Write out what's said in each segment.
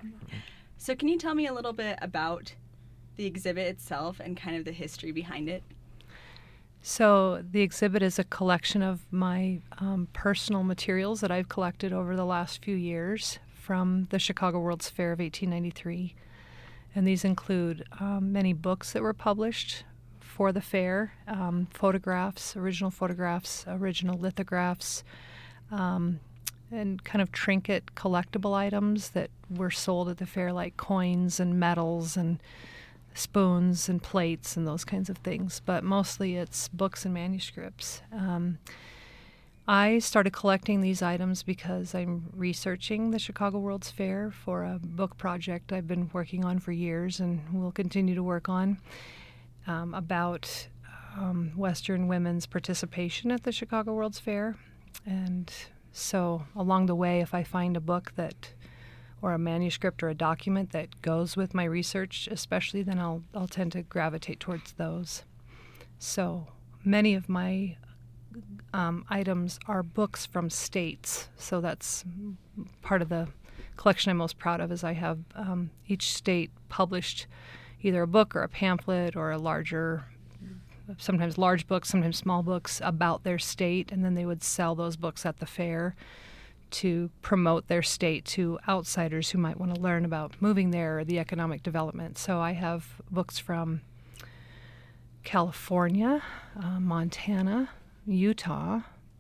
So can you tell me a little bit about the exhibit itself and kind of the history behind it? So the exhibit is a collection of my personal materials that I've collected over the last few years from the Chicago World's Fair of 1893. And these include many books that were published for the fair, photographs, original lithographs, and kind of trinket collectible items that were sold at the fair, like coins and medals and spoons and plates and those kinds of things. But mostly it's books and manuscripts. I started collecting these items because I'm researching the Chicago World's Fair for a book project I've been working on for years and will continue to work on about Western women's participation at the Chicago World's Fair. And so along the way, if I find a book that or a manuscript or a document that goes with my research especially, then I'll tend to gravitate towards those. So many of my items are books from states. So that's part of the collection I'm most proud of, is I have each state published either a book or a pamphlet or a larger, sometimes large books, sometimes small books about their state, and then they would sell those books at the fair to promote their state to outsiders who might want to learn about moving there or the economic development. So I have books from California, Montana, Utah,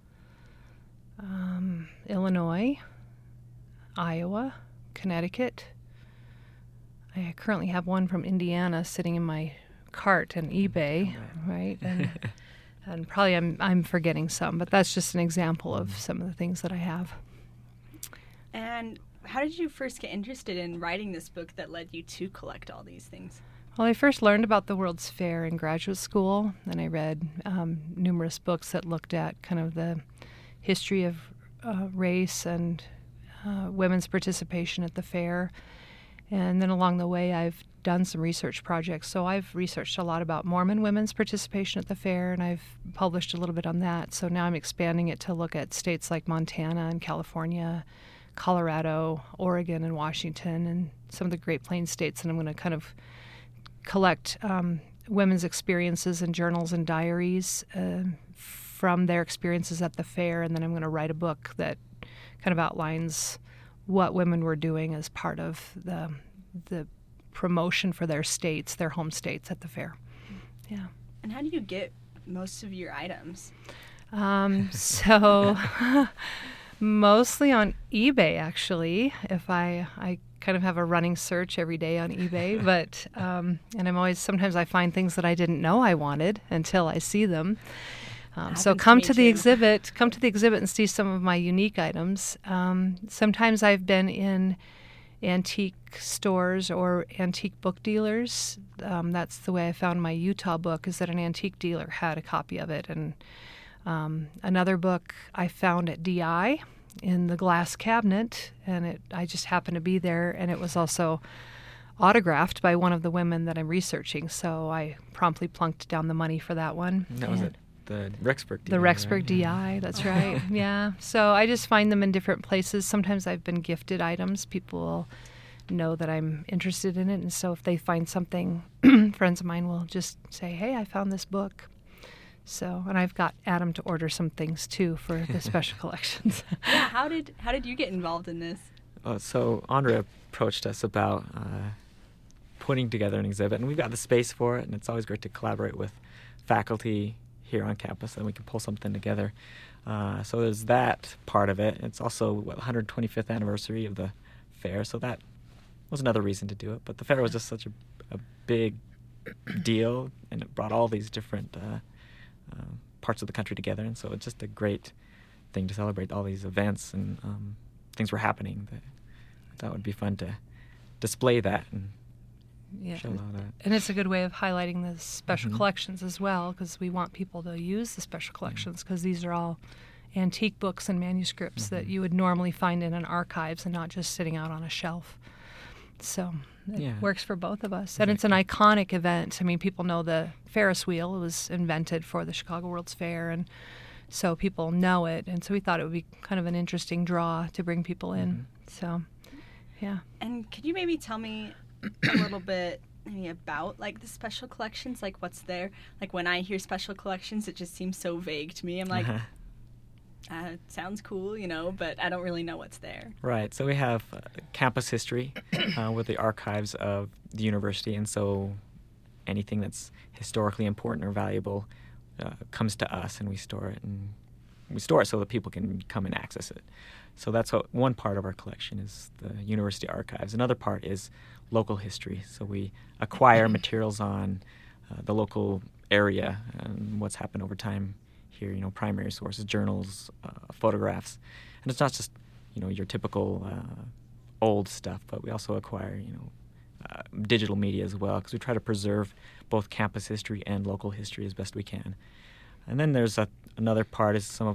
Illinois, Iowa, Connecticut. I currently have one from Indiana sitting in my cart on eBay, right? And probably I'm forgetting some, but that's just an example of some of the things that I have. And how did you first get interested in writing this book that led you to collect all these things? Well, I first learned about the World's Fair in graduate school, and I read numerous books that looked at kind of the history of race and women's participation at the fair. And then along the way, I've done some research projects. So I've researched a lot about Mormon women's participation at the fair, and I've published a little bit on that. So now I'm expanding it to look at states like Montana and California, Colorado, Oregon, and Washington, and some of the Great Plains states. And I'm going to kind of collect women's experiences in journals and diaries from their experiences at the fair, and then I'm going to write a book that kind of outlines what women were doing as part of the promotion for their states, their home states at the fair. Yeah. And how do you get most of your items? So mostly on eBay, actually. If I kind of have a running search every day on eBay, but and sometimes I find things that I didn't know I wanted until I see them. So come to the exhibit and see some of my unique items. Sometimes I've been in antique stores or antique book dealers. That's the way I found my Utah book, is that an antique dealer had a copy of it. And another book I found at DI in the glass cabinet, and I just happened to be there, and it was also autographed by one of the women that I'm researching. So I promptly plunked down the money for that one. That was it. The Rexburg DI. The Rexburg DI, that's right. Yeah. So I just find them in different places. Sometimes I've been gifted items. People will know that I'm interested in it. And so if they find something, friends of mine will just say, hey, I found this book. So, and I've got Adam to order some things too for the special collections. Yeah. How did you get involved in this? So Andrea approached us about putting together an exhibit, and we've got the space for it, and it's always great to collaborate with faculty here on campus, and we can pull something together. So there's that part of it. It's also the 125th anniversary of the fair, so that was another reason to do it. But the fair was just such a big deal, and it brought all these different parts of the country together, and so it's just a great thing to celebrate all these events and things were happening. That would be fun to display that and show all that. And it's a good way of highlighting the special collections as well, because we want people to use the special collections, because these are all antique books and manuscripts that you would normally find in an archives and not just sitting out on a shelf. So it works for both of us. And it's an iconic event. I mean, people know the Ferris wheel was invented for the Chicago World's Fair, and so people know it. And so we thought it would be kind of an interesting draw to bring people in. So, Yeah. And could you maybe tell me a little bit maybe about like the special collections, like what's there? Like when I hear special collections, it just seems so vague to me. I'm like, sounds cool, but I don't really know what's there. Right. So we have campus history with the archives of the university, and so anything that's historically important or valuable comes to us, and we store it, so that people can come and access it. So that's one part of our collection is the university archives. Another part is local history. So we acquire materials on the local area and what's happened over time here, primary sources, journals, photographs. And it's not just, your typical old stuff, but we also acquire, digital media as well, because we try to preserve both campus history and local history as best we can. And then there's another part is some of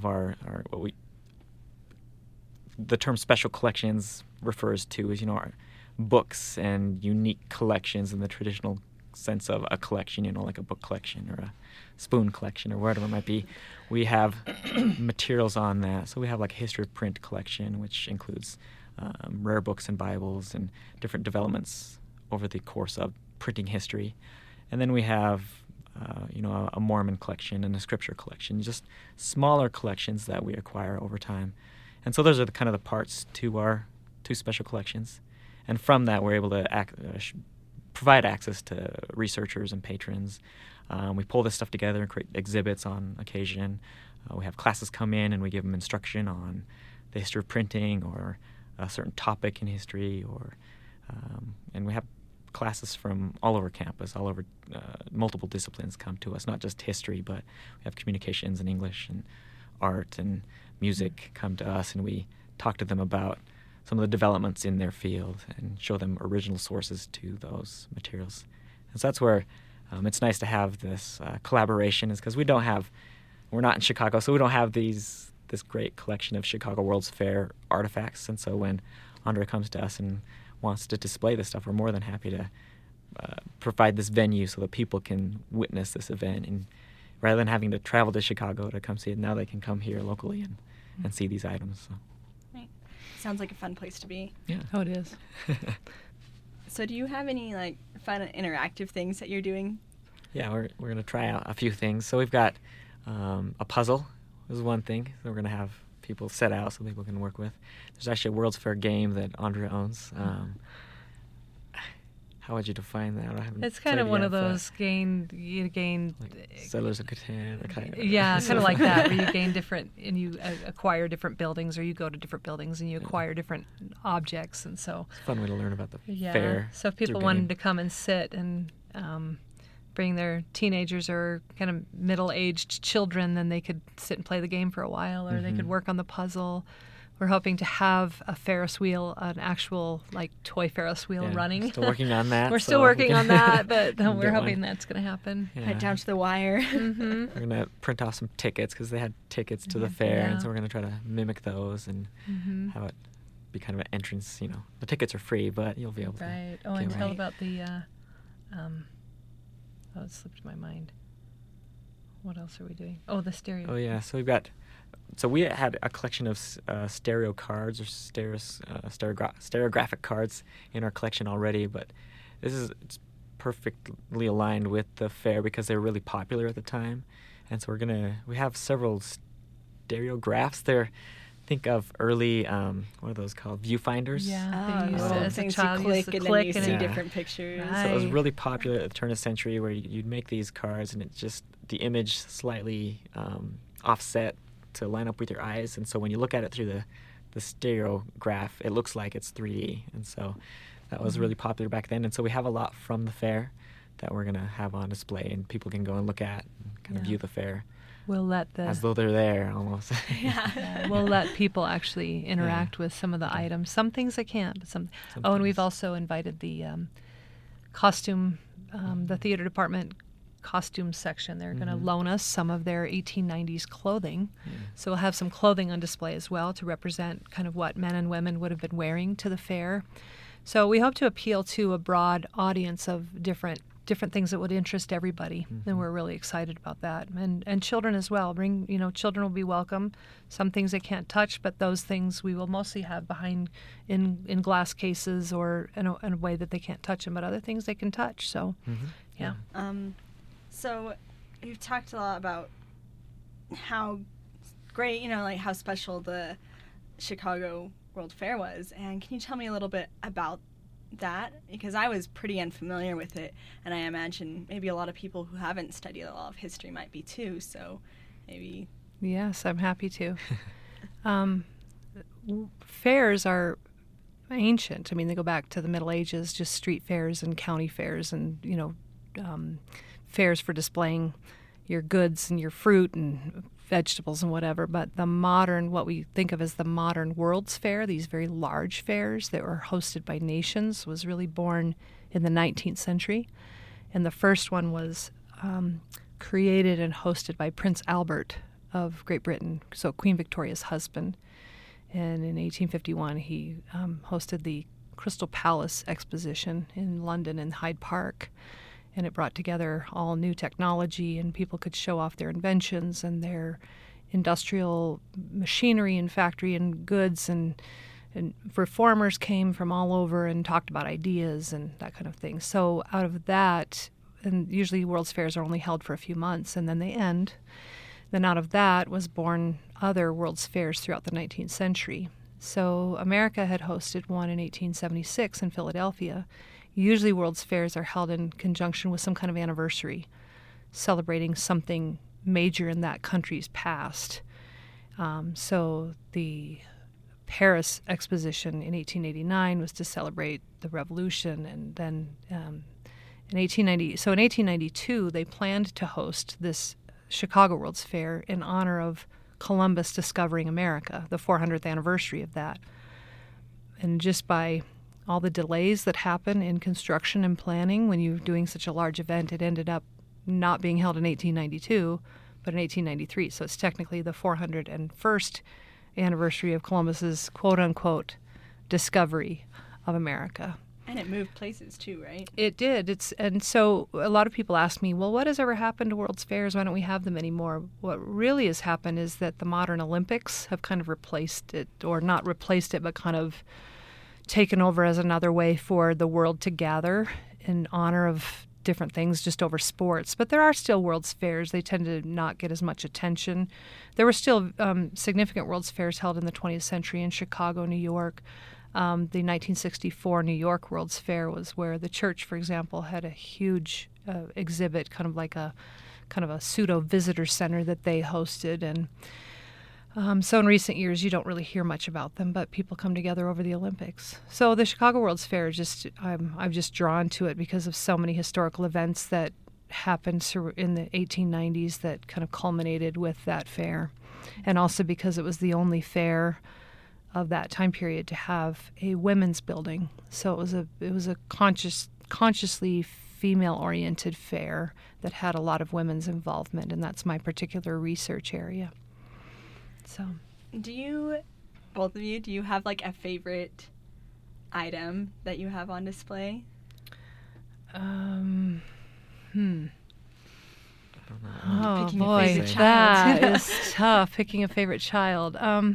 the term special collections refers to is, our books and unique collections in the traditional sense of a collection, like a book collection or a spoon collection or whatever it might be. We have materials on that. So we have like a history of print collection, which includes rare books and Bibles and different developments over the course of printing history. And then we have a Mormon collection and a scripture collection, just smaller collections that we acquire over time. And so those are kind of the parts to our two special collections. And from that, we're able to provide access to researchers and patrons. We pull this stuff together and create exhibits on occasion. We have classes come in and we give them instruction on the history of printing or a certain topic in history, and we have classes from all over campus, all over multiple disciplines come to us, not just history, but we have communications and English and art and music come to us, and we talk to them about some of the developments in their field and show them original sources to those materials. And so that's where it's nice to have this collaboration, is because we're not in Chicago, so we don't have this great collection of Chicago World's Fair artifacts. And so when Andrea comes to us and wants to display this stuff, we're more than happy to provide this venue so that people can witness this event. And rather than having to travel to Chicago to come see it, now they can come here locally and see these items. So. Right. Sounds like a fun place to be. Yeah. Oh, it is. So do you have any fun interactive things that you're doing? Yeah, we're going to try out a few things. So we've got a puzzle is one thing that we're going to have people set out so people can work with. There's actually a World's Fair game that Andrea owns. How would you define that? It's kind of one of those gain like Settlers of Catan. Yeah, kind of like that, where you gain different and you acquire different buildings, or you go to different buildings and you acquire different objects, and so it's a fun way to learn about the fair. So if people wanted to come and sit and bring their teenagers or kind of middle-aged children, then they could sit and play the game for a while, or they could work on the puzzle. We're hoping to have a Ferris wheel, an actual toy Ferris wheel running. Still working on that. We're still working on that, but we're hoping that's going to happen. Yeah. Right down to the wire. We're going to print off some tickets because they had tickets to the fair, and so we're going to try to mimic those and have it be kind of an entrance. The tickets are free, but you'll be able to. Right. Oh, and tell about the. It slipped my mind. What else are we doing? Oh, the stereo. Oh yeah, so we had a collection of stereo cards or stereographic cards in our collection already, but it's perfectly aligned with the fair because they were really popular at the time, and so we have several stereographs. Think of early, what are those called? Viewfinders? Yeah, they used it as a child. Click and then you see and different pictures. Right. So it was really popular at the turn of the century, where you'd make these cards and it's just the image slightly offset to line up with your eyes, and so when you look at it through the stereograph, it looks like it's 3D, and so that was really popular back then. And so we have a lot from the fair that we're going to have on display, and people can go and look at and kind of view the fair. We'll let as though they're there almost. We'll let people actually interact with some of the items. Some things they can't, but some. Oh, and we've also invited the costume, the theater department costume section. They're going to loan us some of their 1890s clothing. So we'll have some clothing on display as well to represent kind of what men and women would have been wearing to the fair. So we hope to appeal to a broad audience of different different things that would interest everybody, and we're really excited about that. And children as well. Children will be welcome. Some things they can't touch, but those things we will mostly have behind in glass cases or in a way that they can't touch them, but other things they can touch. So, yeah. So you've talked a lot about how great, like how special the Chicago World Fair was. And can you tell me a little bit about that? Because I was pretty unfamiliar with it, and I imagine maybe a lot of people who haven't studied a lot of history might be too, so maybe... Yes, I'm happy to. Fairs are ancient. I mean, they go back to the Middle Ages, just street fairs and county fairs and, fairs for displaying your goods and your fruit and vegetables and whatever. But the modern, what we think of as the modern World's Fair, these very large fairs that were hosted by nations, was really born in the 19th century. And the first one was created and hosted by Prince Albert of Great Britain, so Queen Victoria's husband. And in 1851, he hosted the Crystal Palace Exposition in London in Hyde Park. And it brought together all new technology, and people could show off their inventions and their industrial machinery and factory and goods. And reformers came from all over and talked about ideas and that kind of thing. So out of that, and usually World's Fairs are only held for a few months and then they end. Then out of that was born other World's Fairs throughout the 19th century. So America had hosted one in 1876 in Philadelphia. Usually World's Fairs are held in conjunction with some kind of anniversary, celebrating something major in that country's past. So the Paris Exposition in 1889 was to celebrate the Revolution, and then in 1892 they planned to host this Chicago World's Fair in honor of Columbus discovering America, the 400th anniversary of that. And just by all the delays that happen in construction and planning when you're doing such a large event, it ended up not being held in 1892, but in 1893. So it's technically the 401st anniversary of Columbus's quote-unquote discovery of America. And it moved places too, right? It did. And so a lot of people ask me, well, what has ever happened to World's Fairs? Why don't we have them anymore? What really has happened is that the modern Olympics have kind of replaced it, or not replaced it, but kind of taken over as another way for the world to gather in honor of different things just over sports. But there are still World's Fairs. They tend to not get as much attention. There were still significant World's Fairs held in the 20th century in Chicago, New York. The 1964 New York World's Fair was where the church, for example, had a huge exhibit, kind of a pseudo visitor center that they hosted. And so in recent years, you don't really hear much about them, but people come together over the Olympics. So the Chicago World's Fair, I'm just drawn to it because of so many historical events that happened in the 1890s that kind of culminated with that fair, and also because it was the only fair of that time period to have a women's building. So it was a consciously female-oriented fair that had a lot of women's involvement, and that's my particular research area. So, both of you, do you have like a favorite item that you have on display? I don't know. Oh Picking a boy, favorite that child. is tough. Picking a favorite child. I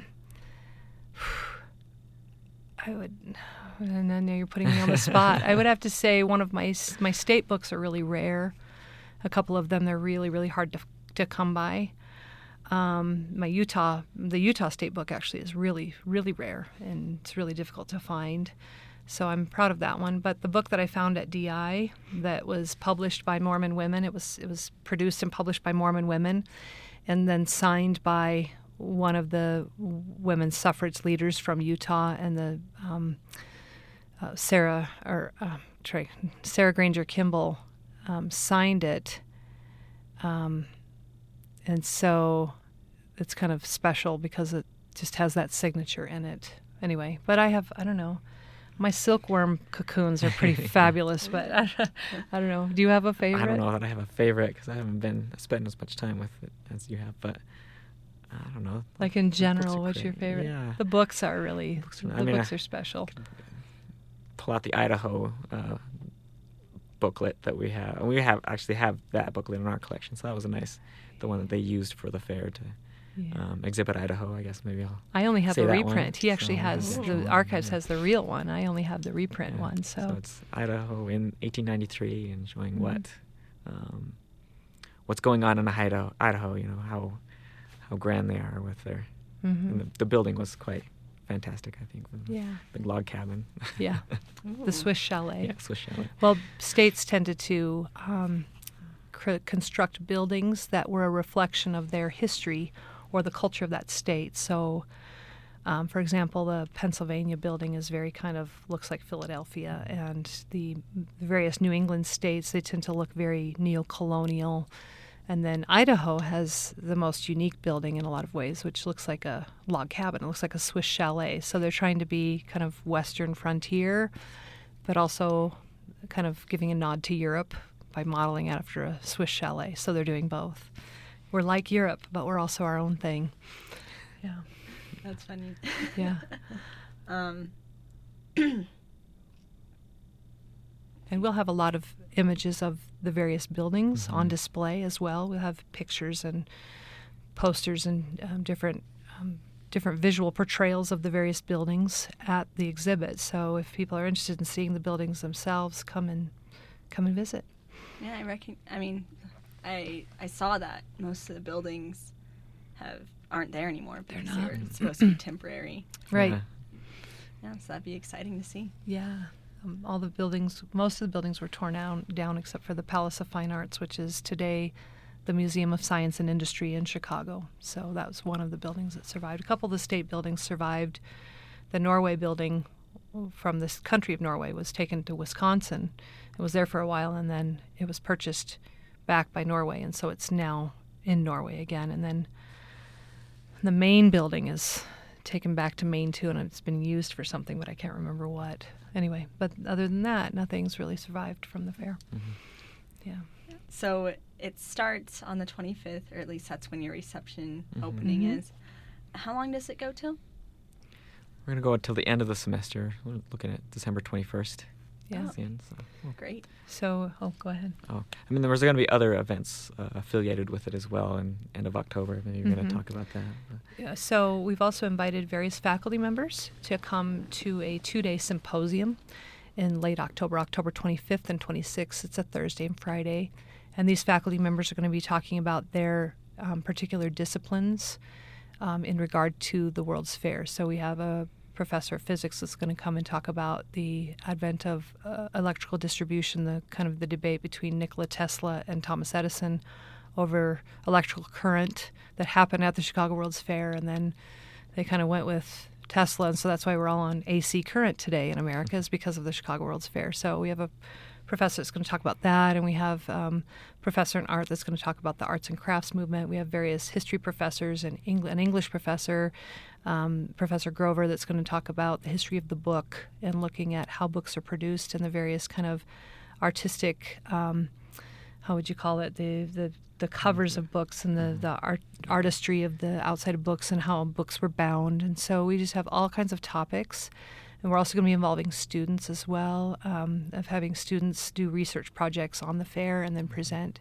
would. And I know you're putting me on the spot. I would have to say one of my state books are really rare. A couple of them, they're really, really hard to come by. The Utah State book actually is really, really rare, and it's really difficult to find. So I'm proud of that one. But the book that I found at DI that was published by Mormon women, it was produced and published by Mormon women, and then signed by one of the women's suffrage leaders from Utah, and the Sarah Granger Kimball signed it. And so it's kind of special because it just has that signature in it. Anyway, but I don't know. My silkworm cocoons are pretty fabulous, but I don't know. Do you have a favorite? I don't know that I have a favorite because I haven't spent as much time with it as you have, but I don't know. Like in general, what's your favorite? Yeah. The books are books are special. Pull out the Idaho booklet that we have. And we actually have that booklet in our collection, so that was the one that they used for the fair to exhibit Idaho, I guess maybe I only have say the that reprint. one. He actually So, has, yeah. the archives has the real one. I only have the reprint one. So it's Idaho in 1893 and showing what's going on in Idaho, how grand they are with their, and the building was quite fantastic, I think. Yeah. Big log cabin. Yeah. The Swiss chalet. Yeah, Swiss chalet. Well, states tended to construct buildings that were a reflection of their history or the culture of that state. So, for example, the Pennsylvania building is very looks like Philadelphia, and the various New England states, they tend to look very neo-colonial. And then Idaho has the most unique building in a lot of ways, which looks like a log cabin. It looks like a Swiss chalet. So they're trying to be kind of Western frontier, but also kind of giving a nod to Europe by modeling after a Swiss chalet. So they're doing both. We're like Europe, but we're also our own thing. Yeah. That's funny. Yeah. And we'll have a lot of images of the various buildings on display as well. We'll have pictures and posters and different visual portrayals of the various buildings at the exhibit. So if people are interested in seeing the buildings themselves, come and visit. Yeah, I saw that most of the buildings aren't there anymore because They're not. they were supposed to be temporary. Right. Yeah, so that'd be exciting to see. Yeah. Most of the buildings were torn down except for the Palace of Fine Arts, which is today the Museum of Science and Industry in Chicago. So that was one of the buildings that survived. A couple of the state buildings survived. The Norway building from this country of Norway was taken to Wisconsin. It was there for a while, and then it was purchased back by Norway, and so it's now in Norway again. And then the main building is taken back to Maine, too, and it's been used for something, but I can't remember what. Anyway, but other than that, nothing's really survived from the fair. Yeah. So it starts on the 25th, or at least that's when your reception opening is. How long does it go till? We're going to go until the end of the semester. We're looking at December 21st. Yeah. That's the end, so. Great. So, go ahead. There was going to be other events affiliated with it as well in end of October. Maybe you're going to talk about that. Yeah, so we've also invited various faculty members to come to a 2-day symposium in late October, October 25th and 26th. It's a Thursday and Friday. And these faculty members are going to be talking about their particular disciplines in regard to the World's Fair. So we have a professor of physics that's going to come and talk about the advent of electrical distribution, the debate between Nikola Tesla and Thomas Edison over electrical current that happened at the Chicago World's Fair, and then they kind of went with Tesla, and so that's why we're all on AC current today in America, is because of the Chicago World's Fair. So we have a professor that's going to talk about that, and we have a professor in art that's going to talk about the arts and crafts movement. We have various history professors and an English professor, Professor Grover, that's going to talk about the history of the book and looking at how books are produced and the various kind of artistic, how would you call it, the covers of books and the artistry of the outside of books and how books were bound. And so we just have all kinds of topics. And we're also going to be involving students as well, of having students do research projects on the fair and then present.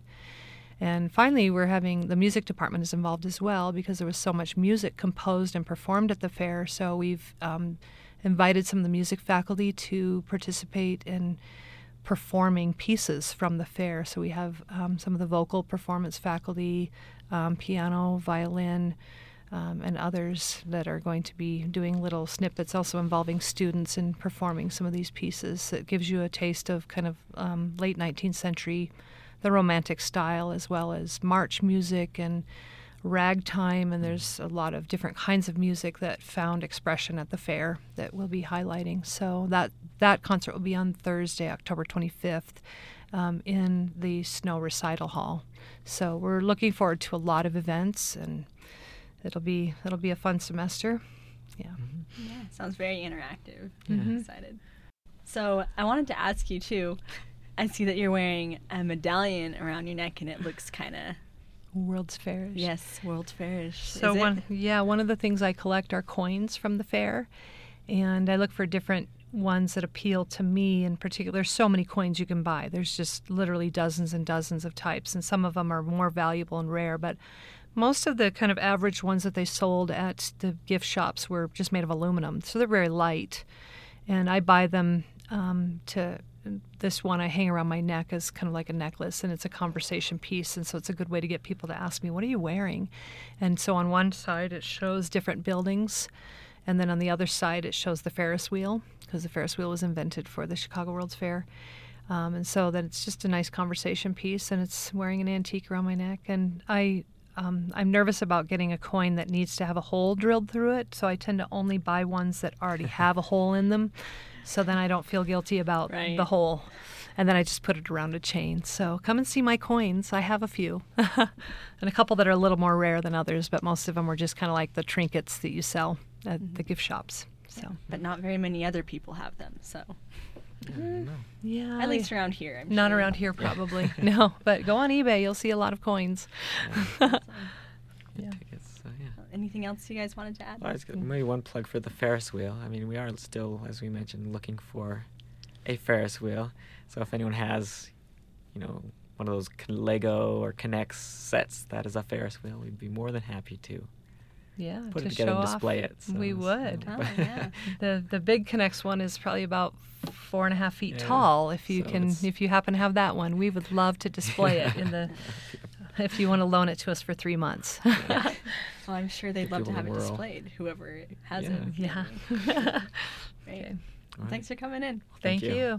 And finally, we're having the music department is involved as well because there was so much music composed and performed at the fair. So we've invited some of the music faculty to participate in performing pieces from the fair. So we have some of the vocal performance faculty, piano, violin, and others that are going to be doing little snippets, also involving students in performing some of these pieces. That gives you a taste of kind of late 19th century, the Romantic style, as well as march music and ragtime, and there's a lot of different kinds of music that found expression at the fair that we'll be highlighting. So that concert will be on Thursday, October 25th, in the Snow Recital Hall. So we're looking forward to a lot of events, and it'll be a fun semester. Yeah. Yeah, sounds very interactive. Mm-hmm. I'm excited. So I wanted to ask you too. I see that you're wearing a medallion around your neck, and it looks kind of World's Fairish. Yes, World's Fairish. So one of the things I collect are coins from the fair, and I look for different ones that appeal to me in particular. There's so many coins you can buy. There's just literally dozens and dozens of types, and some of them are more valuable and rare, but most of the kind of average ones that they sold at the gift shops were just made of aluminum, so they're very light. And I buy them this one I hang around my neck as kind of like a necklace, and it's a conversation piece, and so it's a good way to get people to ask me, what are you wearing? And so on one side it shows different buildings, and then on the other side it shows the Ferris wheel, because the Ferris wheel was invented for the Chicago World's Fair. And so then it's just a nice conversation piece, and it's wearing an antique around my neck. And I'm nervous about getting a coin that needs to have a hole drilled through it, so I tend to only buy ones that already have a hole in them, so then I don't feel guilty about the hole. And then I just put it around a chain. So come and see my coins. I have a few. And a couple that are a little more rare than others, but most of them were just kind of like the trinkets that you sell at the gift shops. So, but not very many other people have them, so... Yeah, at least around here. I'm not sure. around here, probably. No, but go on eBay. You'll see a lot of coins. Tickets, so yeah. Anything else you guys wanted to add? Well, maybe one plug for the Ferris wheel. I mean, we are still, as we mentioned, looking for a Ferris wheel. So if anyone has, one of those Lego or K'NEX sets that is a Ferris wheel, we'd be more than happy to put to it together show and display off. it. So, we would. Oh, yeah. The big K'NEX one is probably about 4.5 feet tall. If you if you happen to have that one, we would love to display it in the. If you want to loan it to us for 3 months. Well, I'm sure they'd love to have it displayed. Whoever has it. Yeah. Great. Okay. Well, thanks for coming in. Thank you.